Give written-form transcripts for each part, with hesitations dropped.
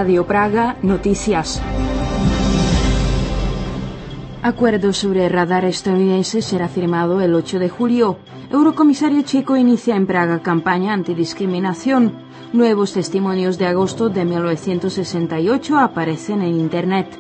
Radio Praga, noticias. Acuerdo sobre radar estadounidense será firmado el 8 de julio. Eurocomisario checo inicia en Praga campaña antidiscriminación. Nuevos testimonios de agosto de 1968 aparecen en Internet.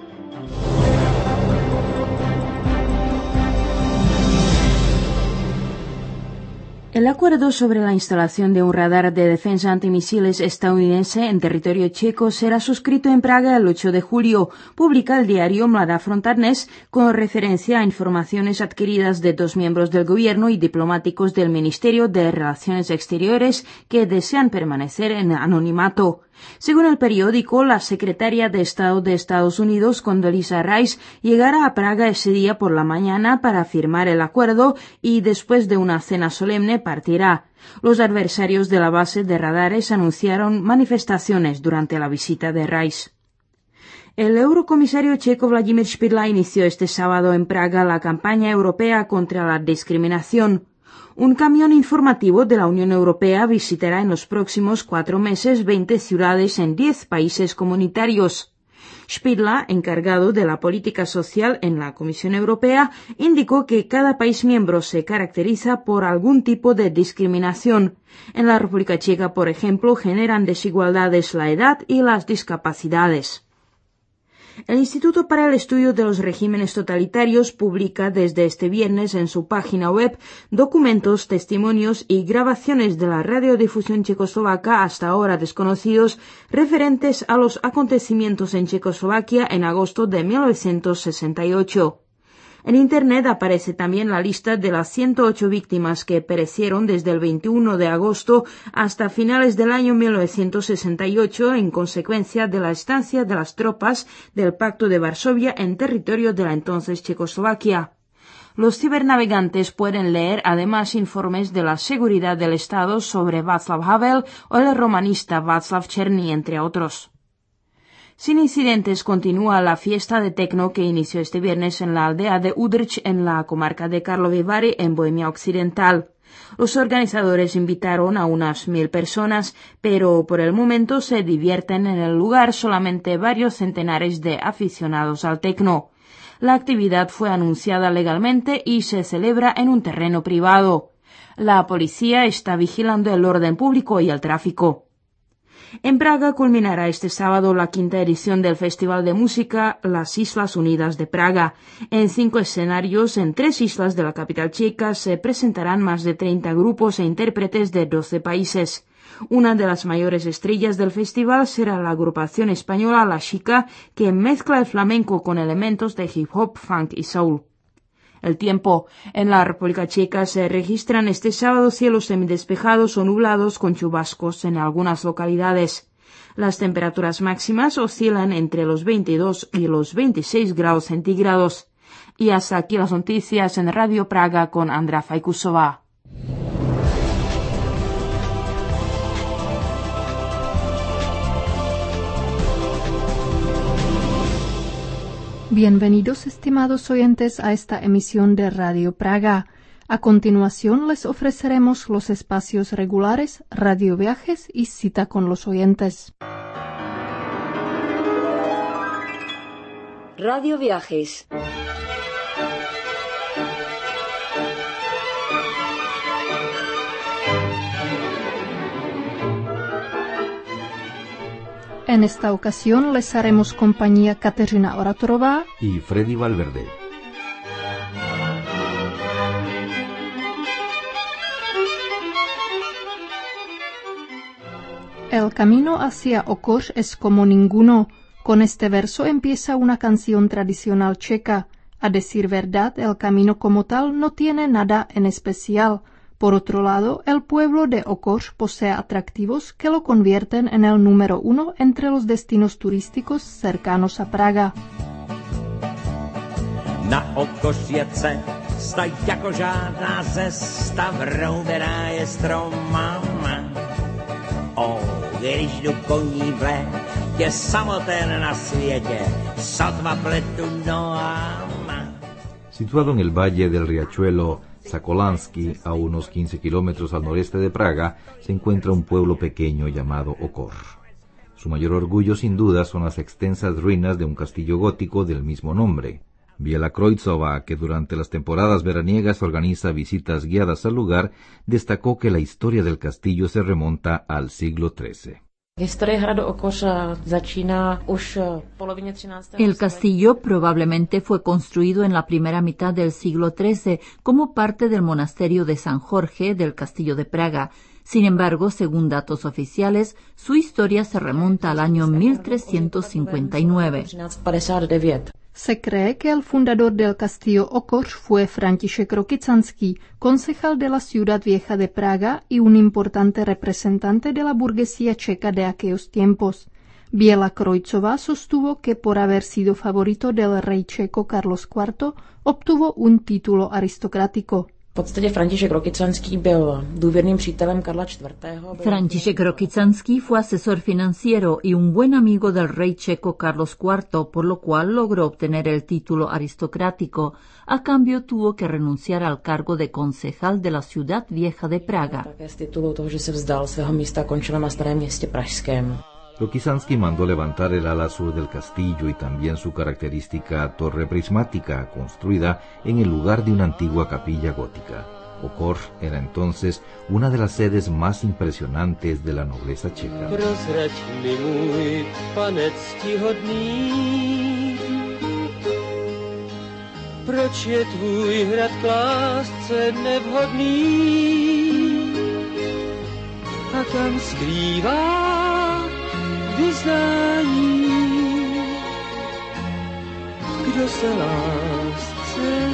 El acuerdo sobre la instalación de un radar de defensa antimisiles estadounidense en territorio checo será suscrito en Praga el 8 de julio, publica el diario Mladá Fronta Dnes, con referencia a informaciones adquiridas de dos miembros del gobierno y diplomáticos del Ministerio de Relaciones Exteriores que desean permanecer en anonimato. Según el periódico, la secretaria de Estado de Estados Unidos, Condoleezza Rice, llegará a Praga ese día por la mañana para firmar el acuerdo y después de una cena solemne partirá. Los adversarios de la base de radares anunciaron manifestaciones durante la visita de Rice. El eurocomisario checo Vladimír Špidla inició este sábado en Praga la campaña europea contra la discriminación. Un camión informativo de la Unión Europea visitará en los próximos 4 meses 20 ciudades en 10 países comunitarios. Špidla, encargado de la política social en la Comisión Europea, indicó que cada país miembro se caracteriza por algún tipo de discriminación. En la República Checa, por ejemplo, generan desigualdades la edad y las discapacidades. El Instituto para el Estudio de los Regímenes Totalitarios publica desde este viernes en su página web documentos, testimonios y grabaciones de la radiodifusión checoslovaca hasta ahora desconocidos referentes a los acontecimientos en Checoslovaquia en agosto de 1968. En Internet aparece también la lista de las 108 víctimas que perecieron desde el 21 de agosto hasta finales del año 1968 en consecuencia de la estancia de las tropas del Pacto de Varsovia en territorio de la entonces Checoslovaquia. Los cibernavegantes pueden leer además informes de la seguridad del Estado sobre Václav Havel o el romanista Václav Černý, entre otros. Sin incidentes continúa la fiesta de tecno que inició este viernes en la aldea de Udrč en la comarca de Karlovy Vary en Bohemia Occidental. Los organizadores invitaron a unas 1000 personas, pero por el momento se divierten en el lugar solamente varios centenares de aficionados al tecno. La actividad fue anunciada legalmente y se celebra en un terreno privado. La policía está vigilando el orden público y el tráfico. En Praga culminará este sábado la 5ª edición del Festival de Música Las Islas Unidas de Praga. En 5 escenarios en 3 islas de la capital checa se presentarán más de 30 grupos e intérpretes de 12 países. Una de las mayores estrellas del festival será la agrupación española La Chica, que mezcla el flamenco con elementos de hip hop, funk y soul. El tiempo. En la República Checa se registran este sábado cielos semidespejados o nublados con chubascos en algunas localidades. Las temperaturas máximas oscilan entre los 22 y los 26 grados centígrados. Y hasta aquí las noticias en Radio Praga con Andrea Fajkusová. Bienvenidos, estimados oyentes, a esta emisión de Radio Praga. A continuación les ofreceremos los espacios regulares, Radio Viajes y Cita con los oyentes. Radio Viajes. En esta ocasión les haremos compañía Kateřina Oratorová y Freddy Valverde. El camino hacia Okoř es como ninguno. Con este verso empieza una canción tradicional checa. A decir verdad, el camino como tal no tiene nada en especial. Por otro lado, el pueblo de Okoř posee atractivos que lo convierten en el número 1 entre los destinos turísticos cercanos a Praga. Na Okoř je cesta jako žádná cesta, vroubená je stromama. Když jdu koní v létě, samoten na světě, sotva pletu nohama. Situado en el valle del riachuelo Sokolansky, a unos 15 kilómetros al noreste de Praga, se encuentra un pueblo pequeño llamado Okoř. Su mayor orgullo, sin duda, son las extensas ruinas de un castillo gótico del mismo nombre. Biela Kroicova, que durante las temporadas veraniegas organiza visitas guiadas al lugar, destacó que la historia del castillo se remonta al siglo XIII. El castillo probablemente fue construido en la primera mitad del siglo XIII como parte del monasterio de San Jorge del Castillo de Praga. Sin embargo, según datos oficiales, su historia se remonta al año 1359. Se cree que el fundador del castillo Okorš fue František Rokycanský, concejal de la ciudad vieja de Praga y un importante representante de la burguesía checa de aquellos tiempos. Biela Kroicova sostuvo que por haber sido favorito del rey checo Carlos IV, obtuvo un título aristocrático. František Rokycanský fue asesor financiero y un buen amigo del rey checo Carlos IV, por lo cual logró obtener el título aristocrático. A cambio tuvo que renunciar al cargo de concejal de la ciudad vieja de Praga. Rokycanský mandó levantar el ala sur del castillo y también su característica torre prismática, construida en el lugar de una antigua capilla gótica. Okorš era entonces una de las sedes más impresionantes de la nobleza checa. Proč je tvůj hrad k lásce nevhodný? A kam skrývá vyznání? Kdo se lásce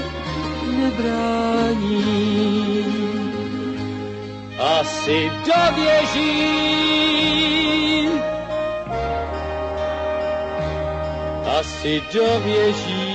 nebrání? Asi do věží, asi do věží.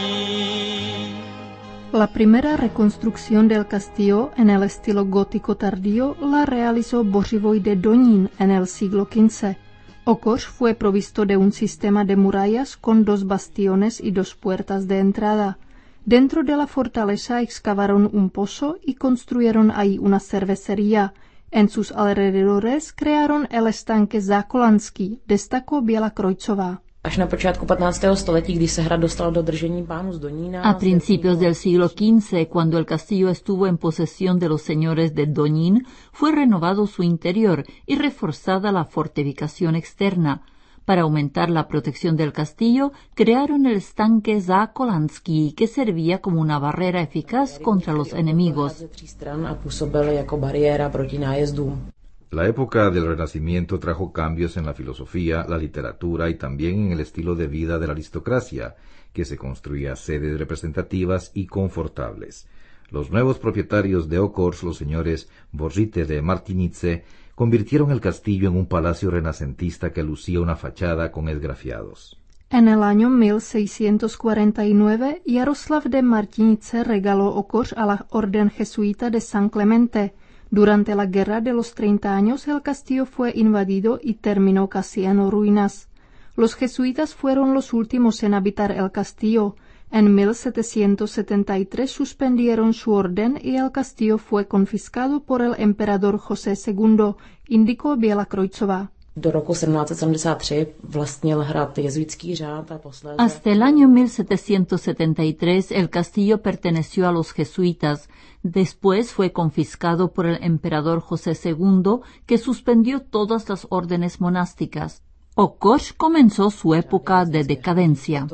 La primera reconstrucción del castillo en el estilo gótico tardío la realizó Bořivoj de Donín en el siglo XV. Okorš fue provisto de un sistema de murallas con 2 bastiones y 2 puertas de entrada. Dentro de la fortaleza excavaron un pozo y construyeron ahí una cervecería. En sus alrededores crearon el estanque Zákolanský, destacó Biela Kroicová. A principios del siglo XV, cuando el castillo estuvo en posesión de los señores de Donín, fue renovado su interior y reforzada la fortificación externa. Para aumentar la protección del castillo, crearon el estanque Zákolanský, que servía como una barrera eficaz contra los enemigos. La época del Renacimiento trajo cambios en la filosofía, la literatura y también en el estilo de vida de la aristocracia, que se construía sedes representativas y confortables. Los nuevos propietarios de Okorš, los señores Bořice de Martinice, convirtieron el castillo en un palacio renacentista que lucía una fachada con esgrafiados. En el año 1649, Jaroslav de Martinice regaló Okorš a la orden jesuita de San Clemente. Durante la Guerra de los 30 años el castillo fue invadido y terminó casi en ruinas. Los jesuitas fueron los últimos en habitar el castillo. En 1773 suspendieron su orden y el castillo fue confiscado por el emperador José II, indicó Biela Kroicová. Hasta el año 1773 el castillo perteneció a los jesuitas. Después fue confiscado por el emperador José II, que suspendió todas las órdenes monásticas. Okorš comenzó su época de decadencia.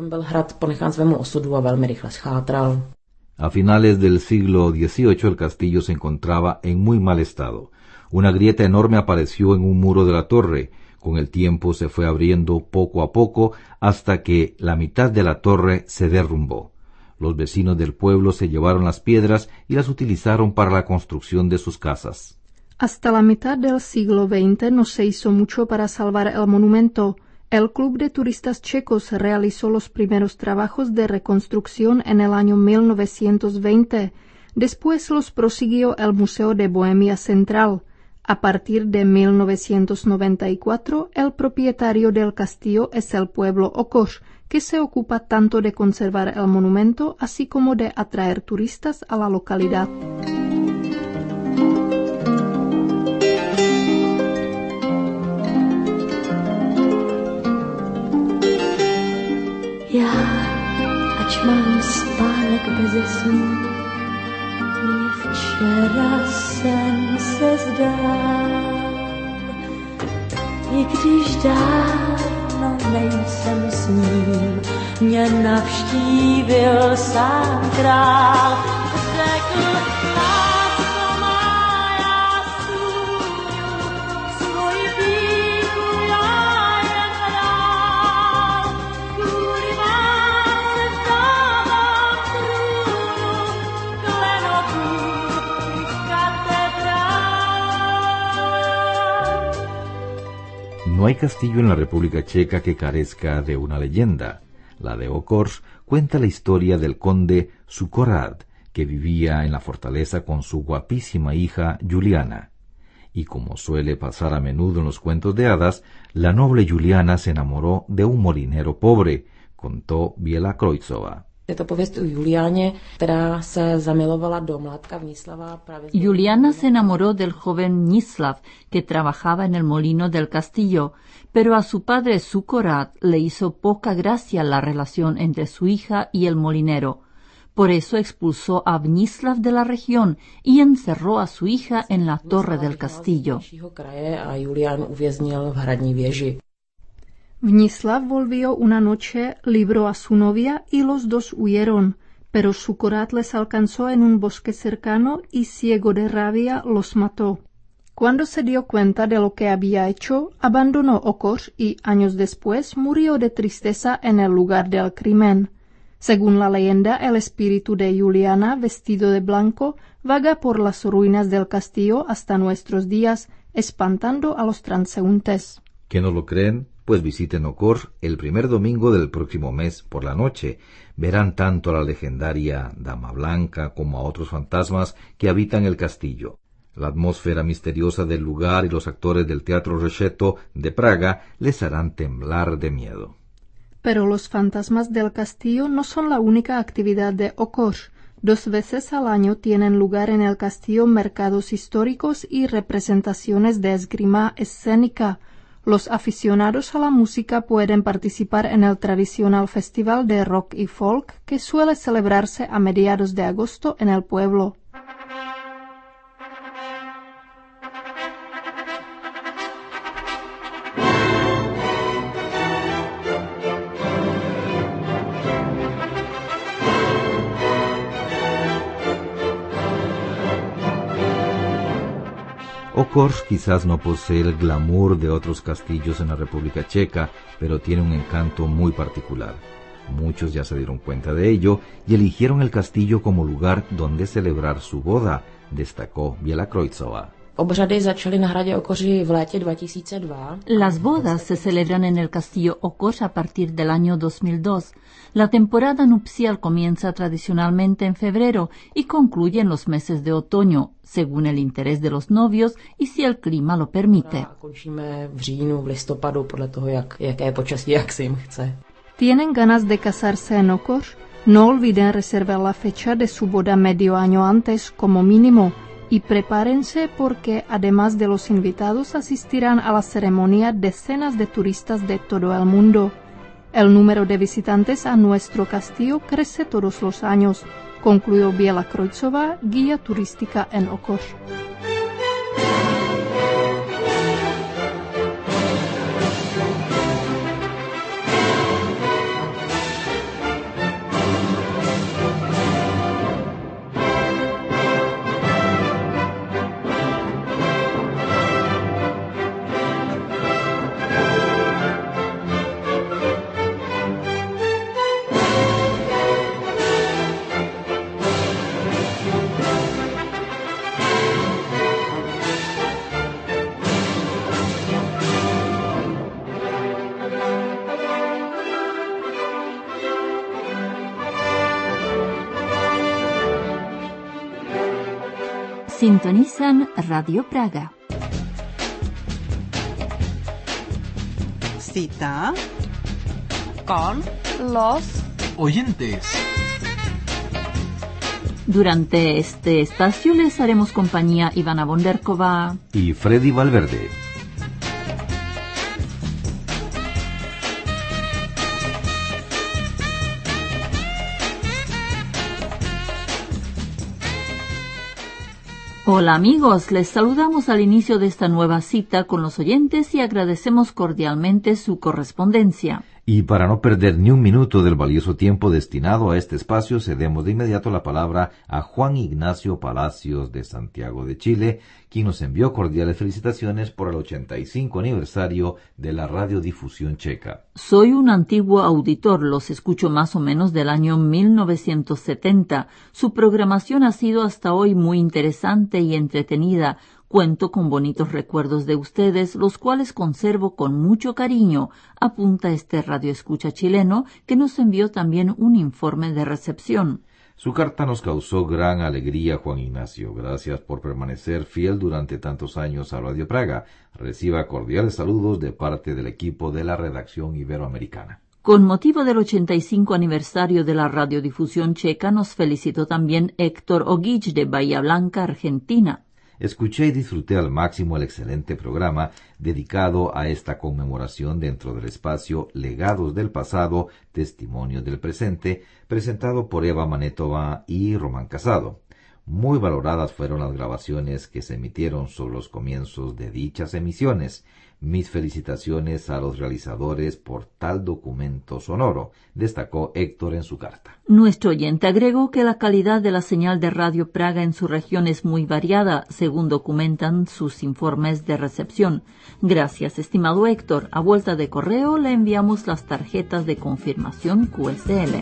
A finales del siglo XVIII el castillo se encontraba en muy mal estado. Una grieta enorme apareció en un muro de la torre. Con el tiempo se fue abriendo poco a poco hasta que la mitad de la torre se derrumbó. Los vecinos del pueblo se llevaron las piedras y las utilizaron para la construcción de sus casas. Hasta la mitad del siglo XX no se hizo mucho para salvar el monumento. El Club de Turistas Checos realizó los primeros trabajos de reconstrucción en el año 1920. Después los prosiguió el Museo de Bohemia Central. A partir de 1994, el propietario del castillo es el pueblo Okorš, que se ocupa tanto de conservar el monumento así como de atraer turistas a la localidad. když mám spánek beze snů, mě včera sen se zdál. I když dávno nejsem s ním, mě navštívil sám král. Řekl, lásko má, já stůňu, svoji píchu já jen hrál. Kvůli vám se vzdávám trůnu, klenotů i katedrál. No hay castillo en la República Checa que carezca de una leyenda. La de Okhorsk cuenta la historia del conde Sukhorad, que vivía en la fortaleza con su guapísima hija Juliana. Y como suele pasar a menudo en los cuentos de hadas, la noble Juliana se enamoró de un molinero pobre, contó Biela Krojcová. Je to pověst o Juliáně, která se zamilovala do mládka Vnislava. Právě Juliana se enamoró del joven Mnislav, que trabajaba en el molino del castillo, pero a su padre Sukhorad le hizo poca gracia la relación entre su hija y el molinero. Por eso expulsó a Mnislav de la región y encerró a su hija en la torre del castillo. A Julián uvěznil v hradní věži. Mnislav volvió una noche, libró a su novia y los dos huyeron, pero Sukhorad les alcanzó en un bosque cercano y ciego de rabia los mató. Cuando se dio cuenta de lo que había hecho, abandonó Okhorsk y, años después, murió de tristeza en el lugar del crimen. Según la leyenda, el espíritu de Juliana, vestido de blanco, vaga por las ruinas del castillo hasta nuestros días, espantando a los transeúntes. ¿Que no lo creen? Pues visiten Okhorsk el primer domingo del próximo mes por la noche. Verán tanto a la legendaria Dama Blanca como a otros fantasmas que habitan el castillo. La atmósfera misteriosa del lugar y los actores del Teatro Rzeszów de Praga les harán temblar de miedo. Pero los fantasmas del castillo no son la única actividad de Okhorsk. 2 veces al año tienen lugar en el castillo mercados históricos y representaciones de esgrima escénica. Los aficionados a la música pueden participar en el tradicional festival de rock y folk que suele celebrarse a mediados de agosto en el pueblo. Okhorsk quizás no posee el glamour de otros castillos en la República Checa, pero tiene un encanto muy particular. Muchos ya se dieron cuenta de ello y eligieron el castillo como lugar donde celebrar su boda, destacó Biela Krojcová. Obřady začaly na hradě Okoři v létě 2002. Las bodas se celebran en el castillo Okhorsk a partir del año 2002. La temporada nupcial comienza tradicionalmente en febrero y concluye en los meses de otoño, según el interés de los novios y si el clima lo permite. Končíme v říjnu, v listopadu, podle toho, jaké je počasí, jak se jim chce. ¿Tienen ganas de casarse en Okhorsk? No olviden reservar la fecha de su boda medio año antes como mínimo. Y prepárense porque, además de los invitados, asistirán a la ceremonia decenas de turistas de todo el mundo. El número de visitantes a nuestro castillo crece todos los años, concluyó Biela Krojcová, guía turística en Okhorsk. Sintonizan Radio Praga. Cita con los oyentes. Durante este espacio les haremos compañía Ivana Bonderkova y Freddy Valverde. Hola amigos, les saludamos al inicio de esta nueva cita con los oyentes y agradecemos cordialmente su correspondencia. Y para no perder ni un minuto del valioso tiempo destinado a este espacio, cedemos de inmediato la palabra a Juan Ignacio Palacios de Santiago de Chile, quien nos envió cordiales felicitaciones por el 85 aniversario de la radiodifusión checa. Soy un antiguo auditor, los escucho más o menos del año 1970. Su programación ha sido hasta hoy muy interesante y entretenida. Cuento con bonitos recuerdos de ustedes, los cuales conservo con mucho cariño, apunta este radioescucha chileno, que nos envió también un informe de recepción. Su carta nos causó gran alegría, Juan Ignacio. Gracias por permanecer fiel durante tantos años a Radio Praga. Reciba cordiales saludos de parte del equipo de la redacción iberoamericana. Con motivo del 85 aniversario de la radiodifusión checa, nos felicitó también Héctor Oguich de Bahía Blanca, Argentina. Escuché y disfruté al máximo el excelente programa dedicado a esta conmemoración dentro del espacio Legados del Pasado, Testimonios del Presente, presentado por Eva Manetova y Román Casado. Muy valoradas fueron las grabaciones que se emitieron sobre los comienzos de dichas emisiones. Mis felicitaciones a los realizadores por tal documento sonoro, destacó Héctor en su carta. Nuestro oyente agregó que la calidad de la señal de Radio Praga en su región es muy variada, según documentan sus informes de recepción. Gracias, estimado Héctor. A vuelta de correo le enviamos las tarjetas de confirmación QSL.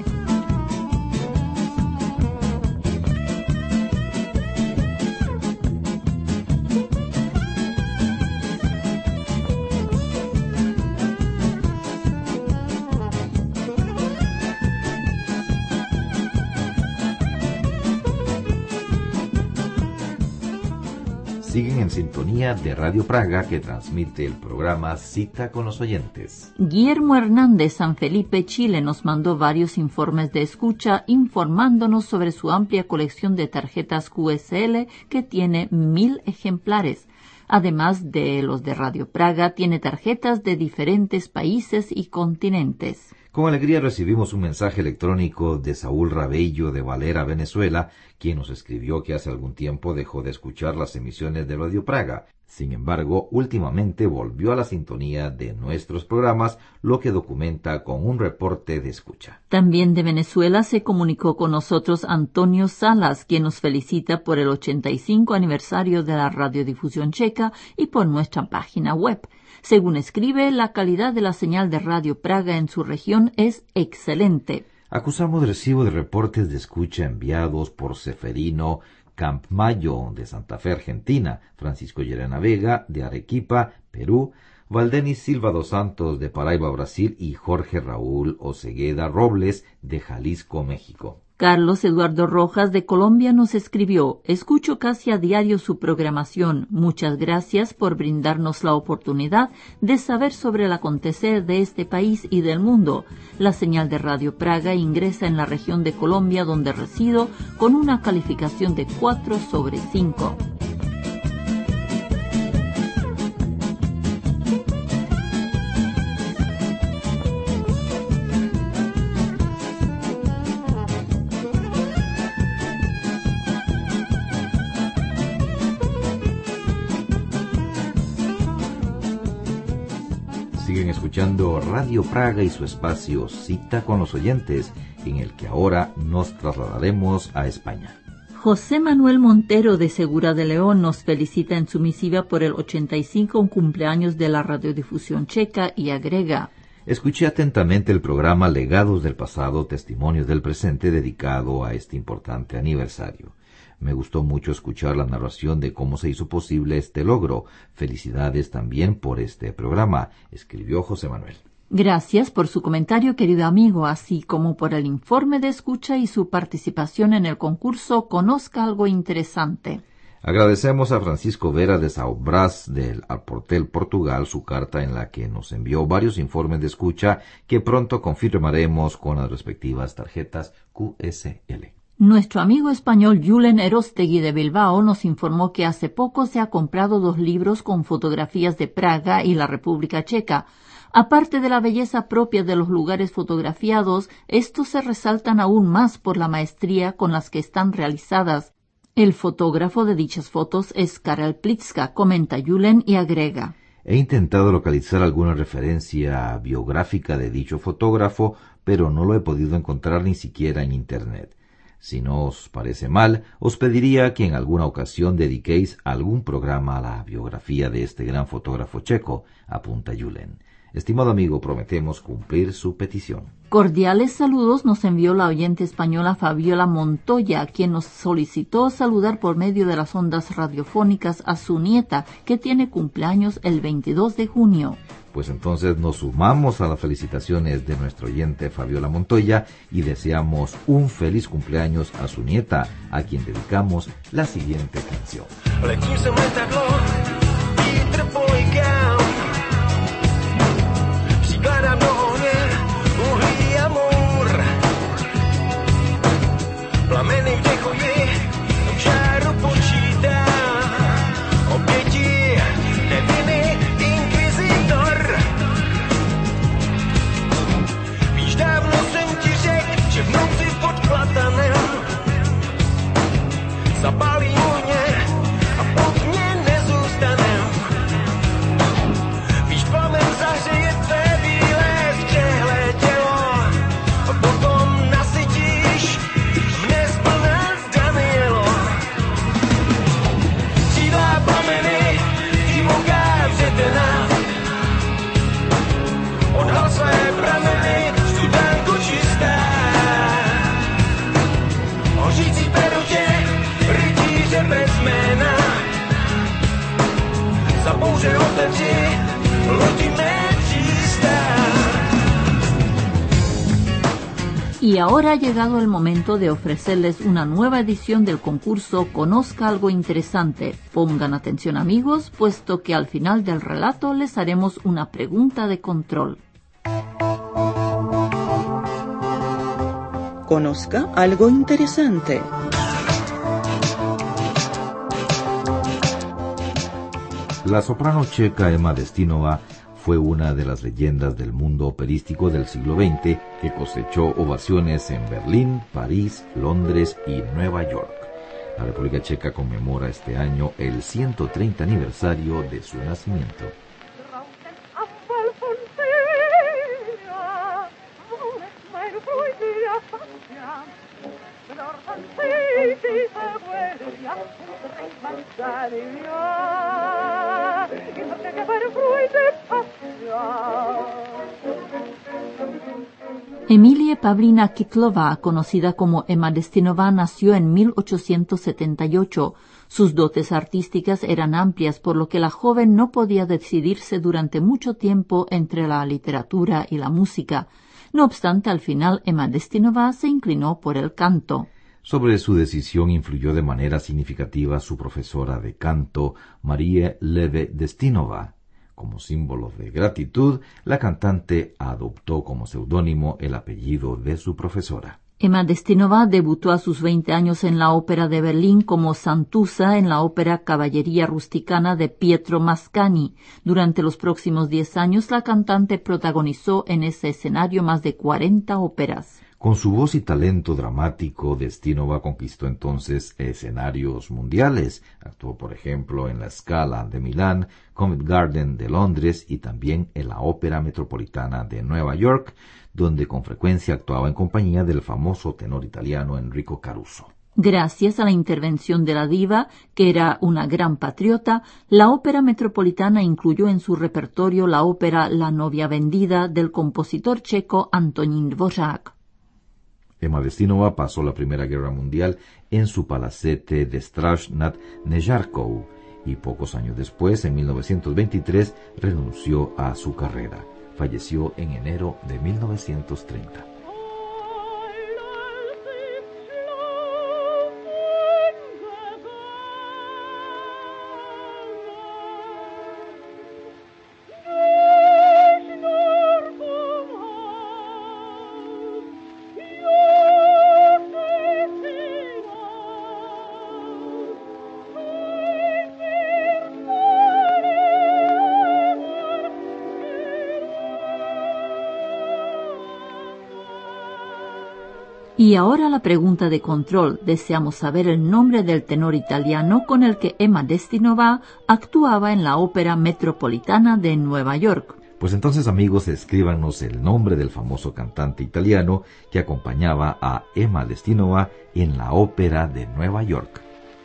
Siguen en sintonía de Radio Praga, que transmite el programa Cita con los Oyentes. Guillermo Hernández, San Felipe, Chile, nos mandó varios informes de escucha informándonos sobre su amplia colección de tarjetas QSL, que tiene 1000 ejemplares. Además de los de Radio Praga, tiene tarjetas de diferentes países y continentes. Con alegría recibimos un mensaje electrónico de Saúl Rabello de Valera, Venezuela, quien nos escribió que hace algún tiempo dejó de escuchar las emisiones de Radio Praga. Sin embargo, últimamente volvió a la sintonía de nuestros programas, lo que documenta con un reporte de escucha. También de Venezuela se comunicó con nosotros Antonio Salas, quien nos felicita por el 85 aniversario de la radiodifusión checa y por nuestra página web. Según escribe, la calidad de la señal de Radio Praga en su región es excelente. Acusamos recibo de reportes de escucha enviados por Seferino Campmayo de Santa Fe, Argentina, Francisco Llerena Vega de Arequipa, Perú, Valdenis Silva dos Santos de Paraiba, Brasil y Jorge Raúl Osegueda Robles de Jalisco, México. Carlos Eduardo Rojas de Colombia nos escribió: escucho casi a diario su programación. Muchas gracias por brindarnos la oportunidad de saber sobre el acontecer de este país y del mundo. La señal de Radio Praga ingresa en la región de Colombia donde resido con una calificación de 4/5. Siguen escuchando Radio Praga y su espacio Cita con los Oyentes, en el que ahora nos trasladaremos a España. José Manuel Montero de Segura de León nos felicita en su misiva por el 85 cumpleaños de la radiodifusión checa y agrega: escuché atentamente el programa Legados del Pasado, Testimonios del Presente, dedicado a este importante aniversario. Me gustó mucho escuchar la narración de cómo se hizo posible este logro. Felicidades también por este programa, escribió José Manuel. Gracias por su comentario, querido amigo, así como por el informe de escucha y su participación en el concurso Conozca algo interesante. Agradecemos a Francisco Vera de São Brás del Alportel, Portugal, su carta en la que nos envió varios informes de escucha que pronto confirmaremos con las respectivas tarjetas QSL. Nuestro amigo español Julen Erostegui de Bilbao nos informó que hace poco se ha comprado 2 libros con fotografías de Praga y la República Checa. Aparte de la belleza propia de los lugares fotografiados, estos se resaltan aún más por la maestría con las que están realizadas. El fotógrafo de dichas fotos es Karel Plitzka, comenta Julen y agrega: He intentado localizar alguna referencia biográfica de dicho fotógrafo, pero no lo he podido encontrar ni siquiera en Internet. Si no os parece mal, os pediría que en alguna ocasión dediquéis algún programa a la biografía de este gran fotógrafo checo, apunta Julen. Estimado amigo, prometemos cumplir su petición. Cordiales saludos nos envió la oyente española Fabiola Montoya, quien nos solicitó saludar por medio de las ondas radiofónicas a su nieta, que tiene cumpleaños el 22 de junio. Pues entonces nos sumamos a las felicitaciones de nuestro oyente Fabiola Montoya y deseamos un feliz cumpleaños a su nieta, a quien dedicamos la siguiente canción. Y ahora ha llegado el momento de ofrecerles una nueva edición del concurso Conozca algo interesante. Pongan atención, amigos, puesto que al final del relato les haremos una pregunta de control. Conozca algo interesante. La soprano checa Emma Destinova fue una de las leyendas del mundo operístico del siglo XX que cosechó ovaciones en Berlín, París, Londres y Nueva York. La República Checa conmemora este año el 130 aniversario de su nacimiento. Emilie Pavlina Kytlova, conocida como Emma Destinova, nació en 1878. Sus dotes artísticas eran amplias, por lo que la joven no podía decidirse durante mucho tiempo entre la literatura y la música. No obstante, al final Emma Destinova se inclinó por el canto. Sobre su decisión influyó de manera significativa su profesora de canto, Marie Leve Destinova. Como símbolo de gratitud, la cantante adoptó como seudónimo el apellido de su profesora. Emma Destinova debutó a sus 20 años en la Ópera de Berlín como Santuza en la ópera Caballería Rusticana de Pietro Mascagni. Durante los próximos 10 años, la cantante protagonizó en ese escenario más de 40 óperas. Con su voz y talento dramático, Destinova conquistó entonces escenarios mundiales. Actuó, por ejemplo, en la Scala de Milán, Covent Garden de Londres y también en la Ópera Metropolitana de Nueva York, donde con frecuencia actuaba en compañía del famoso tenor italiano Enrico Caruso. Gracias a la intervención de la diva, que era una gran patriota, la Ópera Metropolitana incluyó en su repertorio la ópera La novia vendida del compositor checo Antonín Dvořák. Emma Destinova pasó la Primera Guerra Mundial en su palacete de Stráž nad Nežárkou y pocos años después, en 1923, renunció a su carrera. Falleció en enero de 1930. Y ahora la pregunta de control. Deseamos saber el nombre del tenor italiano con el que Emma Destinova actuaba en la Ópera Metropolitana de Nueva York. Pues entonces, amigos, escríbanos el nombre del famoso cantante italiano que acompañaba a Emma Destinova en la Ópera de Nueva York.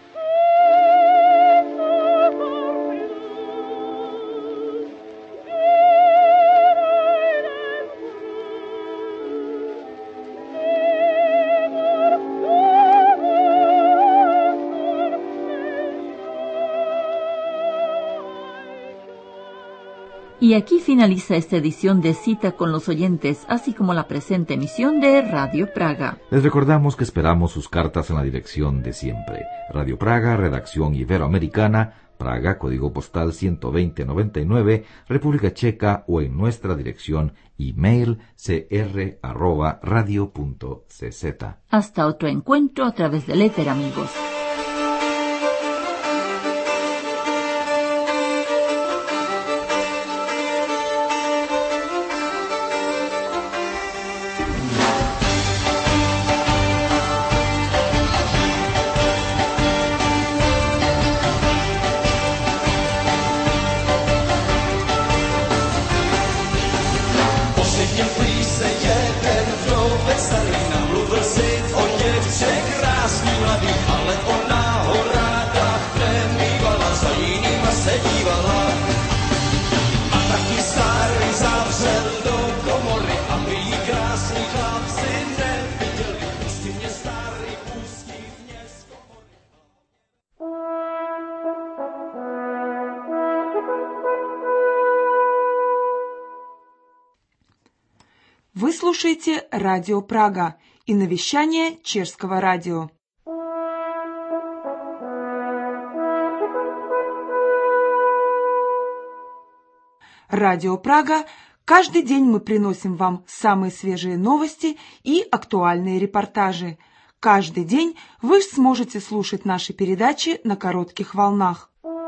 Y aquí finaliza esta edición de Cita con los oyentes, así como la presente emisión de Radio Praga. Les recordamos que esperamos sus cartas en la dirección de siempre. Radio Praga, Redacción Iberoamericana, Praga, Código Postal 12099, República Checa, o en nuestra dirección email cr@radio.cz. Hasta otro encuentro a través del éter, amigos. Вы слушаете Радио Прага и навещание Чешского радио. Радио Прага. Каждый день мы приносим вам самые свежие новости и актуальные репортажи. Каждый день вы сможете слушать наши передачи на коротких волнах.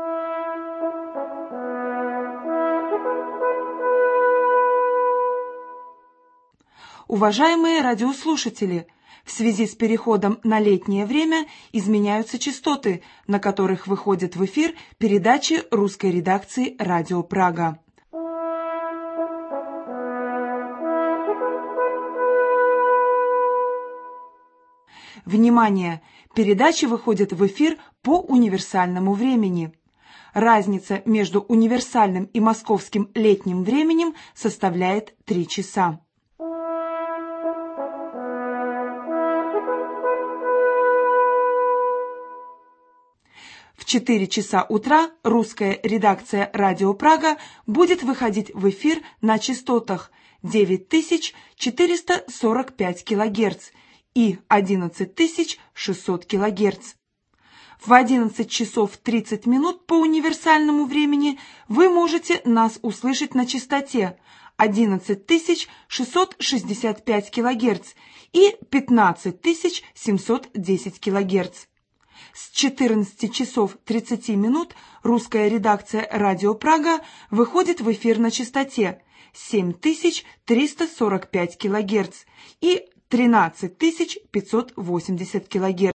Уважаемые радиослушатели, в связи с переходом на летнее время изменяются частоты, на которых выходят в эфир передачи русской редакции «Радио Прага». Внимание! Передачи выходят в эфир по универсальному времени. Разница между универсальным и московским летним временем составляет 3 часа. В 4 часа утра русская редакция «Радио Прага» будет выходить в эфир на частотах 9445 кГц и 11600 кГц. В 11 часов 30 минут по универсальному времени вы можете нас услышать на частоте 11665 кГц и 15710 кГц. С 14 часов 30 минут русская редакция «Радио Прага» выходит в эфир на частоте 7345 кГц и 13580 кГц.